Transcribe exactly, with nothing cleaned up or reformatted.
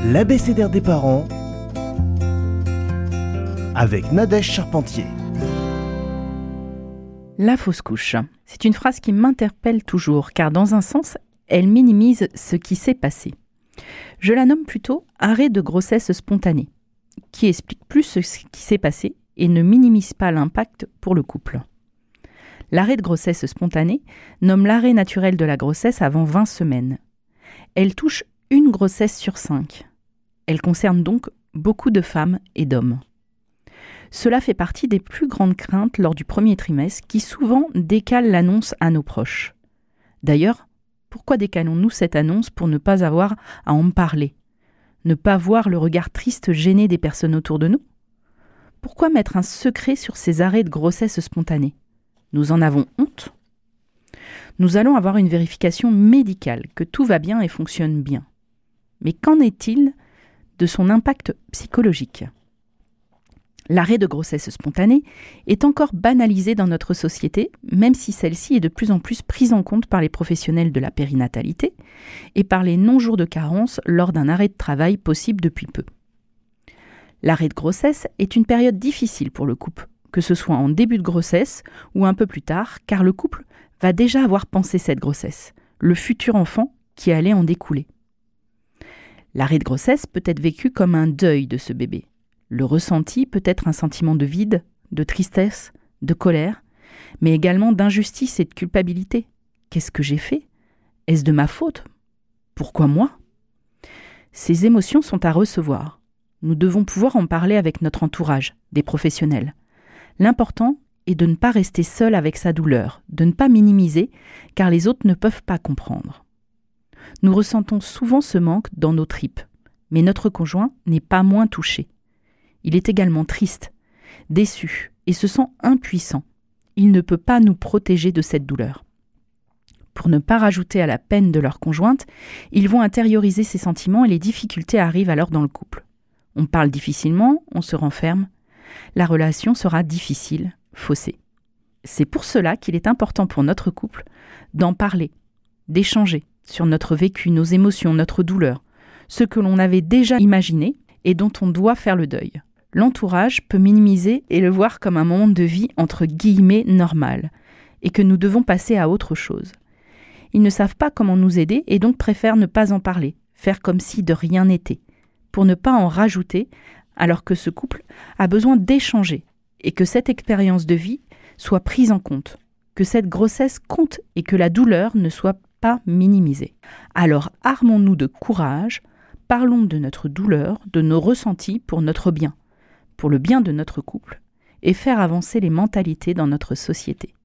L'abécédaire des parents avec Nadège Charpentier. La fausse couche. C'est une phrase qui m'interpelle toujours, car dans un sens, elle minimise ce qui s'est passé. Je la nomme plutôt arrêt de grossesse spontanée, qui explique plus ce qui s'est passé et ne minimise pas l'impact pour le couple. L'arrêt de grossesse spontanée nomme l'arrêt naturel de la grossesse avant vingt semaines. Elle touche une grossesse sur cinq. Elle concerne donc beaucoup de femmes et d'hommes. Cela fait partie des plus grandes craintes lors du premier trimestre qui souvent décalent l'annonce à nos proches. D'ailleurs, pourquoi décalons-nous cette annonce pour ne pas avoir à en parler ? Ne pas voir le regard triste gêné des personnes autour de nous ? Pourquoi mettre un secret sur ces arrêts de grossesse spontanée ? Nous en avons honte ? Nous allons avoir une vérification médicale, que tout va bien et fonctionne bien. Mais qu'en est-il de son impact psychologique ? L'arrêt de grossesse spontanée est encore banalisé dans notre société, même si celle-ci est de plus en plus prise en compte par les professionnels de la périnatalité et par les non-jours de carence lors d'un arrêt de travail possible depuis peu. L'arrêt de grossesse est une période difficile pour le couple, que ce soit en début de grossesse ou un peu plus tard, car le couple va déjà avoir pensé cette grossesse, le futur enfant qui allait en découler. L'arrêt de grossesse peut être vécu comme un deuil de ce bébé. Le ressenti peut être un sentiment de vide, de tristesse, de colère, mais également d'injustice et de culpabilité. Qu'est-ce que j'ai fait ? Est-ce de ma faute ? Pourquoi moi ? Ces émotions sont à recevoir. Nous devons pouvoir en parler avec notre entourage, des professionnels. L'important est de ne pas rester seul avec sa douleur, de ne pas minimiser, car les autres ne peuvent pas comprendre. Nous ressentons souvent ce manque dans nos tripes, mais notre conjoint n'est pas moins touché. Il est également triste, déçu et se sent impuissant. Il ne peut pas nous protéger de cette douleur. Pour ne pas rajouter à la peine de leur conjointe, ils vont intérioriser ces sentiments et les difficultés arrivent alors dans le couple. On parle difficilement, on se renferme. La relation sera difficile, faussée. C'est pour cela qu'il est important pour notre couple d'en parler, d'échanger sur notre vécu, nos émotions, notre douleur, ce que l'on avait déjà imaginé et dont on doit faire le deuil. L'entourage peut minimiser et le voir comme un moment de vie entre guillemets normal et que nous devons passer à autre chose. Ils ne savent pas comment nous aider et donc préfèrent ne pas en parler, faire comme si de rien n'était, pour ne pas en rajouter alors que ce couple a besoin d'échanger et que cette expérience de vie soit prise en compte, que cette grossesse compte et que la douleur ne soit pas minimisée. Alors armons-nous de courage, parlons de notre douleur, de nos ressentis pour notre bien, pour le bien de notre couple et faire avancer les mentalités dans notre société.